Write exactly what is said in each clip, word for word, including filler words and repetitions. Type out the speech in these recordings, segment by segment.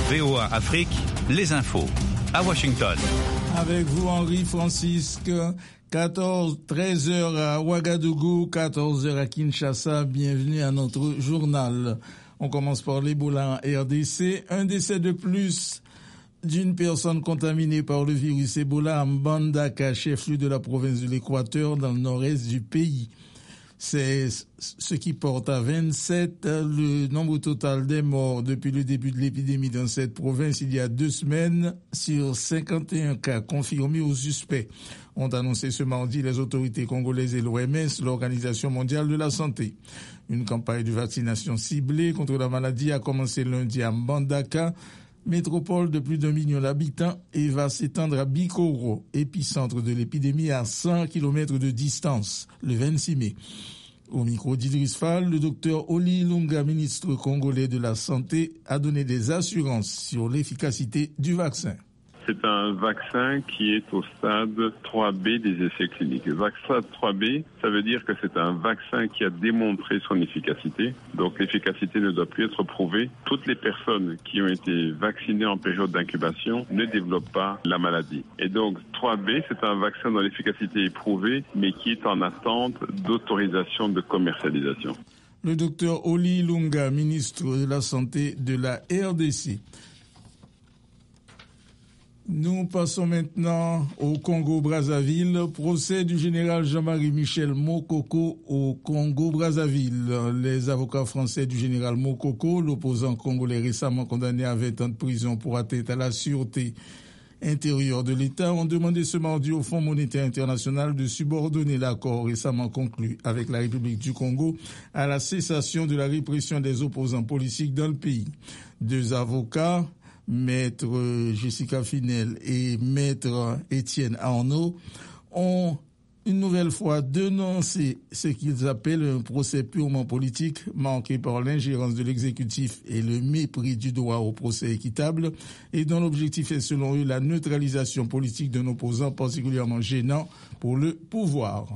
V O A Afrique, les infos. À Washington. Avec vous, Henri Francisque, quatorze, treize heures à Ouagadougou, quatorze heures à Kinshasa. Bienvenue à notre journal. On commence par l'Ebola en R D C. Un décès de plus d'une personne contaminée par le virus Ebola à Mbandaka, chef-lieu de la province de l'Équateur, dans le nord-est du pays. C'est ce qui porte à vingt-sept le nombre total des morts depuis le début de l'épidémie dans cette province il y a deux semaines sur cinquante et un cas confirmés aux suspects. Ont annoncé ce mardi les autorités congolaises et l'O M S, l'Organisation mondiale de la santé. Une campagne de vaccination ciblée contre la maladie a commencé lundi à Mbandaka, métropole de plus d'un million d'habitants, et va s'étendre à Bikoro, épicentre de l'épidémie à cent kilomètres de distance, le vingt-six mai. Au micro d'Idriss Fall, le docteur Oli Lunga, ministre congolais de la Santé, a donné des assurances sur l'efficacité du vaccin. C'est un vaccin qui est au stade trois B des essais cliniques. Le vaccin trois B, ça veut dire que c'est un vaccin qui a démontré son efficacité. Donc l'efficacité ne doit plus être prouvée. Toutes les personnes qui ont été vaccinées en période d'incubation ne développent pas la maladie. Et donc trois B, c'est un vaccin dont l'efficacité est prouvée, mais qui est en attente d'autorisation de commercialisation. Le docteur Oli Lunga, ministre de la Santé de la R D C. Nous passons maintenant au Congo-Brazzaville. Procès du général Jean-Marie Michel Mokoko au Congo-Brazzaville. Les avocats français du général Mokoko, l'opposant congolais récemment condamné à vingt ans de prison pour atteinte à la sûreté intérieure de l'État, ont demandé ce mardi au Fonds monétaire international de subordonner l'accord récemment conclu avec la République du Congo à la cessation de la répression des opposants politiques dans le pays. Deux avocats, Maître Jessica Finel et Maître Étienne Arnaud, ont une nouvelle fois dénoncé ce qu'ils appellent un procès purement politique marqué par l'ingérence de l'exécutif et le mépris du droit au procès équitable, et dont l'objectif est selon eux la neutralisation politique d'un opposant particulièrement gênant pour le pouvoir.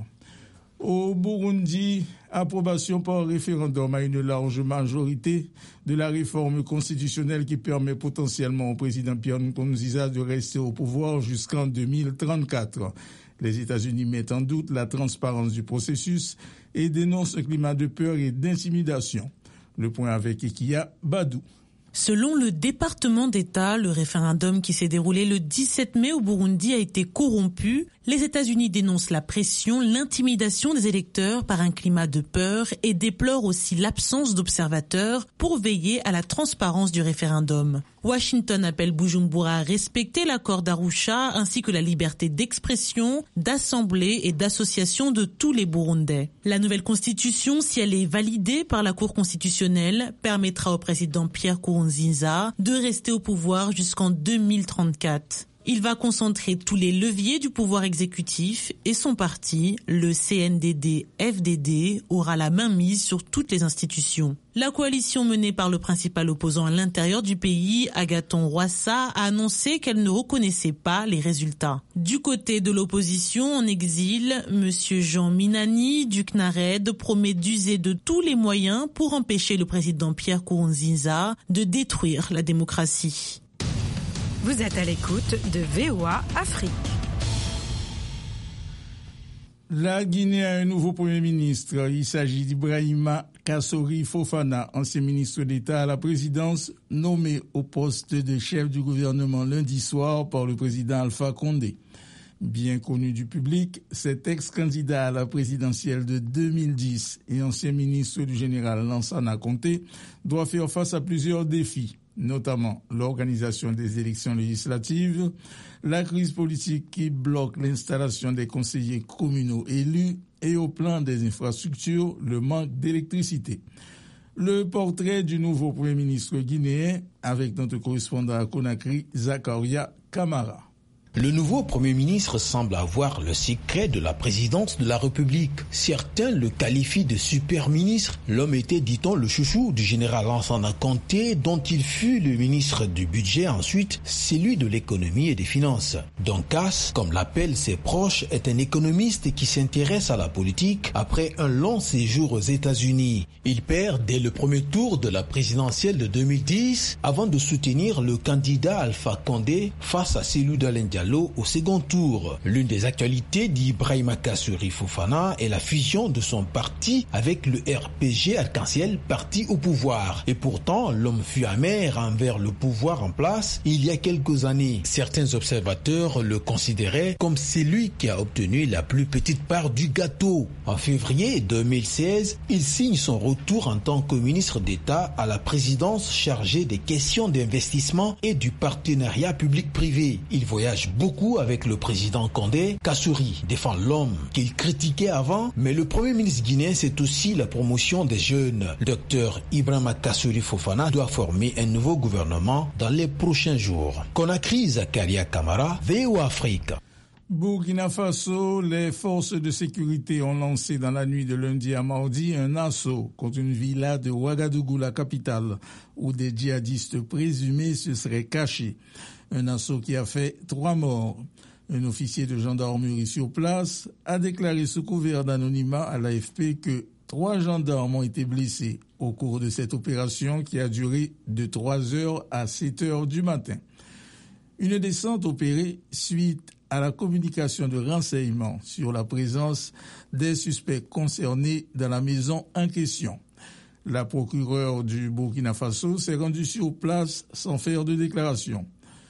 Au Burundi, approbation par référendum à une large majorité de la réforme constitutionnelle qui permet potentiellement au président Pierre Nkurunziza de rester au pouvoir jusqu'en deux mille trente-quatre. Les États-Unis mettent en doute la transparence du processus et dénoncent un climat de peur et d'intimidation. Le point avec Ekia Badou. Selon le département d'État, le référendum qui s'est déroulé le dix-sept mai au Burundi a été corrompu. Les États-Unis dénoncent la pression, l'intimidation des électeurs par un climat de peur et déplorent aussi l'absence d'observateurs pour veiller à la transparence du référendum. Washington appelle Bujumbura à respecter l'accord d'Arusha ainsi que la liberté d'expression, d'assemblée et d'association de tous les Burundais. La nouvelle constitution, si elle est validée par la Cour constitutionnelle, permettra au président Pierre Nkurunziza de rester au pouvoir jusqu'en deux mille trente-quatre. Il va concentrer tous les leviers du pouvoir exécutif et son parti, le C N D D F D D, aura la main mise sur toutes les institutions. La coalition menée par le principal opposant à l'intérieur du pays, Agathon Rwasa, a annoncé qu'elle ne reconnaissait pas les résultats. Du côté de l'opposition en exil, M. Jean Minani du C N A R E D promet d'user de tous les moyens pour empêcher le président Pierre Nkurunziza de détruire la démocratie. Vous êtes à l'écoute de V O A Afrique. La Guinée a un nouveau Premier ministre. Il s'agit d'Ibrahima Kassori Fofana, ancien ministre d'État à la présidence, nommé au poste de chef du gouvernement lundi soir par le président Alpha Condé. Bien connu du public, cet ex-candidat à la présidentielle de deux mille dix et ancien ministre du général Lansana Conté doit faire face à plusieurs défis, notamment l'organisation des élections législatives, la crise politique qui bloque l'installation des conseillers communaux élus et au plan des infrastructures, le manque d'électricité. Le portrait du nouveau Premier ministre guinéen avec notre correspondant à Conakry, Zakaria Kamara. Le nouveau Premier ministre semble avoir le secret de la présidence de la République. Certains le qualifient de super ministre. L'homme était, dit-on, le chouchou du général Lansana Conté, dont il fut le ministre du budget, ensuite celui de l'économie et des finances. Doncas, comme l'appellent ses proches, est un économiste qui s'intéresse à la politique après un long séjour aux États-Unis. Il perd dès le premier tour de la présidentielle de deux mille dix avant de soutenir le candidat Alpha Condé face à celui d'Alain Diallo au second tour. L'une des actualités d'Ibrahima Kassouri Fofana est la fusion de son parti avec le R P G Arc-en-Ciel, parti au pouvoir. Et pourtant, l'homme fut amer envers le pouvoir en place il y a quelques années. Certains observateurs le considéraient comme celui qui a obtenu la plus petite part du gâteau. En février deux mille seize, il signe son retour en tant que ministre d'État à la présidence chargée des questions d'investissement et du partenariat public-privé. Il voyage beaucoup avec le président Condé. Kassouri défend l'homme qu'il critiquait avant, mais le premier ministre guinéen, c'est aussi la promotion des jeunes. Le docteur Ibrahima Kassouri Fofana doit former un nouveau gouvernement dans les prochains jours. Conakry, Zakaria Kamara, V O A Afrique. Burkina Faso, les forces de sécurité ont lancé dans la nuit de lundi à mardi un assaut contre une villa de Ouagadougou, la capitale, où des djihadistes présumés se seraient cachés. Un assaut qui a fait trois morts. Un officier de gendarmerie sur place a déclaré sous couvert d'anonymat à l'A F P que trois gendarmes ont été blessés au cours de cette opération qui a duré de trois heures à sept heures du matin. Une descente opérée suite à la communication de renseignements sur la présence des suspects concernés dans la maison en question. La procureure du Burkina Faso s'est rendue sur place sans faire de déclaration.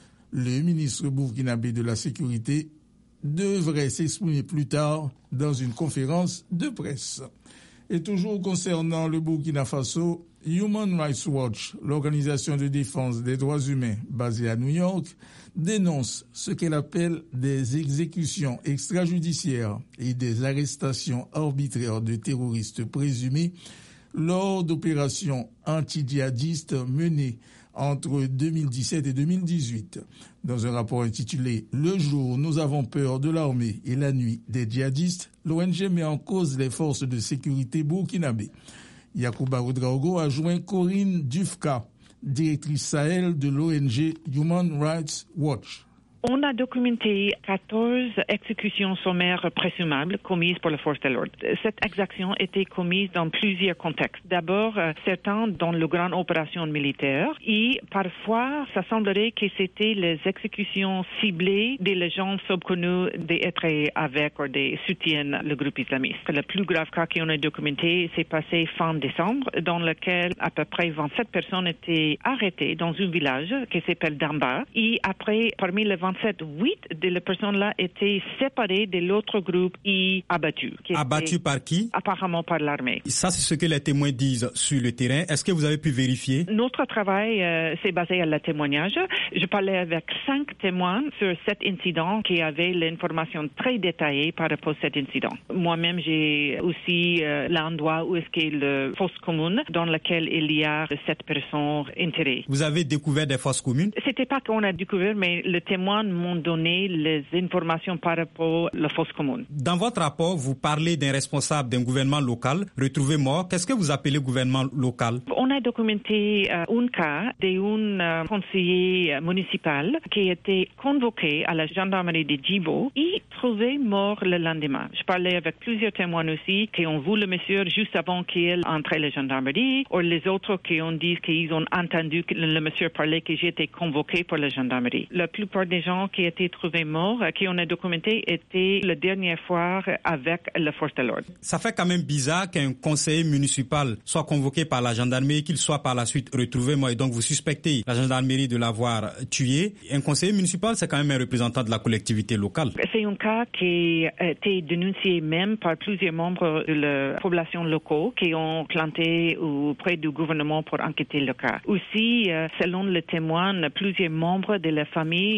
Le ministre burkinabé de la Sécurité devrait s'exprimer plus tard dans une conférence de presse. Et toujours concernant le Burkina Faso, Human Rights Watch, l'organisation de défense des droits humains basée à New York, dénonce ce qu'elle appelle des exécutions extrajudiciaires et des arrestations arbitraires de terroristes présumés lors d'opérations anti-djihadistes menées entre deux mille dix-sept et deux mille dix-huit. Dans un rapport intitulé « Le jour, nous avons peur de l'armée et la nuit des djihadistes », l'O N G met en cause les forces de sécurité burkinabées. Yacouba Ouedraogo a joint Corinne Dufka, directrice Sahel de l'O N G Human Rights Watch. On a documenté quatorze exécutions sommaires présumables commises par les forces de l'ordre. Cette exaction était commise dans plusieurs contextes. D'abord, certains dans les grandes opérations militaires et parfois, ça semblerait que c'était les exécutions ciblées des gens subconnus d'être avec ou de soutiennent le groupe islamiste. Le plus grave cas qu'on a documenté s'est passé fin décembre, dans lequel à peu près vingt-sept personnes étaient arrêtées dans un village qui s'appelle Damba. Et après, parmi les vingt-sept, huit de les personnes-là étaient séparées de l'autre groupe et abattues. Abattues par qui? Apparemment par l'armée. Ça, c'est ce que les témoins disent sur le terrain. Est-ce que vous avez pu vérifier? Notre travail euh, s'est basé à le témoignage. Je parlais avec cinq témoins sur cet incident qui avaient l'information très détaillée par rapport à cet incident. Moi-même, j'ai aussi euh, l'endroit où est-ce qu'est la fosse commune dans laquelle il y a sept personnes enterrées. Vous avez découvert des fosses communes? C'était pas qu'on a découvert, mais le témoin m'ont donné les informations par rapport à la fosse commune. Dans votre rapport, vous parlez d'un responsable d'un gouvernement local retrouvé mort. Qu'est-ce que vous appelez gouvernement local? On a documenté euh, un cas d'un euh, conseiller municipal qui était convoqué à la gendarmerie de Djibo et trouvé mort le lendemain. Je parlais avec plusieurs témoins aussi qui ont vu le monsieur juste avant qu'il entre à la gendarmerie, ou les autres qui ont dit qu'ils ont entendu que le monsieur parlait que j'étais convoqué pour la gendarmerie. La plupart des gens qui étaient trouvés morts, qui on a documenté, étaient la dernière fois avec la force de l'ordre. Ça fait quand même bizarre qu'un conseiller municipal soit convoqué par la gendarmerie, qu'il soit par la suite retrouvé mort, et donc vous suspectez la gendarmerie de l'avoir tué. Un conseiller municipal, c'est quand même un représentant de la collectivité locale. C'est un cas qui a été dénoncé même par plusieurs membres de la population locale qui ont planté auprès du gouvernement pour enquêter le cas. Aussi, selon le témoin, plusieurs membres de la famille de la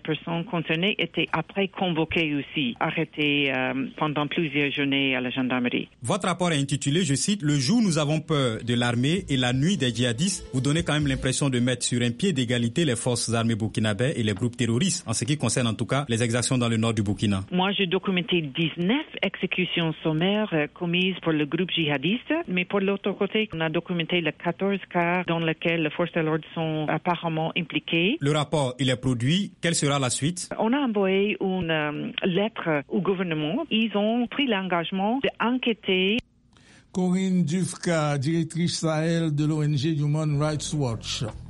personnes concernées étaient après convoquées aussi, arrêtées euh, pendant plusieurs journées à la gendarmerie. Votre rapport est intitulé, je cite, « Le jour nous avons peur de l'armée et la nuit des djihadistes ». Vous donnez quand même l'impression de mettre sur un pied d'égalité les forces armées burkinabè et les groupes terroristes, en ce qui concerne en tout cas les exactions dans le nord du Burkina. Moi, j'ai documenté dix-neuf exécutions sommaires euh, commises pour le groupe djihadiste, mais pour l'autre côté, on a documenté les quatorze cas dans lesquels les forces de l'ordre sont apparemment impliquées. Le rapport, il est produit. Quelle sera la suite? On a envoyé une euh, lettre au gouvernement. Ils ont pris l'engagement d'enquêter. Corinne Dufka, directrice Sahel de l'O N G Human Rights Watch.